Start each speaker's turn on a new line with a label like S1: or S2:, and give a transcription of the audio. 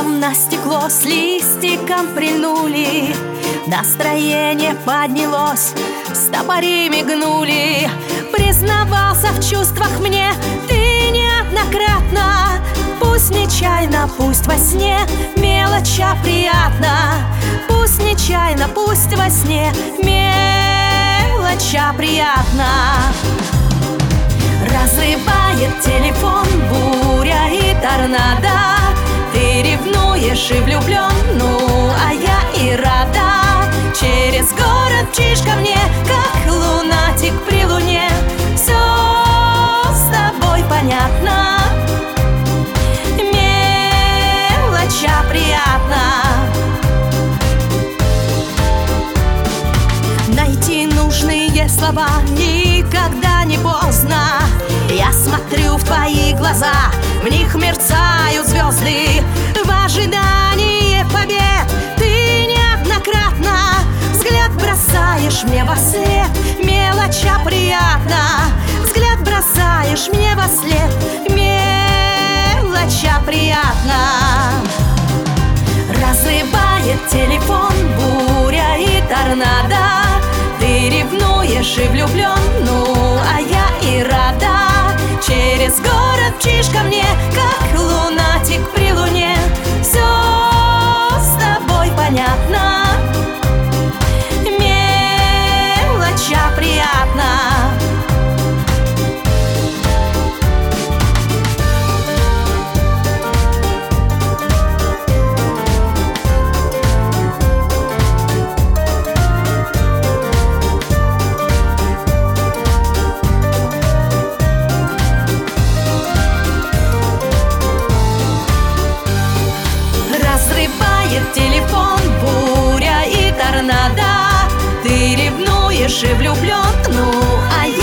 S1: Носом на стекло с листиком прильнули, настроение поднялось, стопори мигнули. Признавался в чувствах мне ты неоднократно. Пусть нечаянно, пусть во сне, мелочь, а приятно. Пусть нечаянно, пусть во сне, мелочь, а приятно. Разрывает телефон буря и торнадо. Ты ревнуешь и влюблен, ну а я и рада. Через город мчишь ко мне, как лунатик при луне. Все с тобой понятно, мелочь, а приятно. Найти нужные слова никогда не поздно. Я смотрю в твои глаза, в них мерцают звезды. В ожидании побед ты неоднократно взгляд бросаешь мне во след, мелочь, а приятно. Взгляд бросаешь мне во след, мелочь, а приятно. Разрывает телефон буря и торнадо. Ты ревнуешь и влюблен, ну а я и рада. Через город мчишь ко мне, как лунатик при луне. Все с тобой понятно, мелочь, а приятно. Телефон буря и торнадо. Ты ревнуешь и влюблен, ну а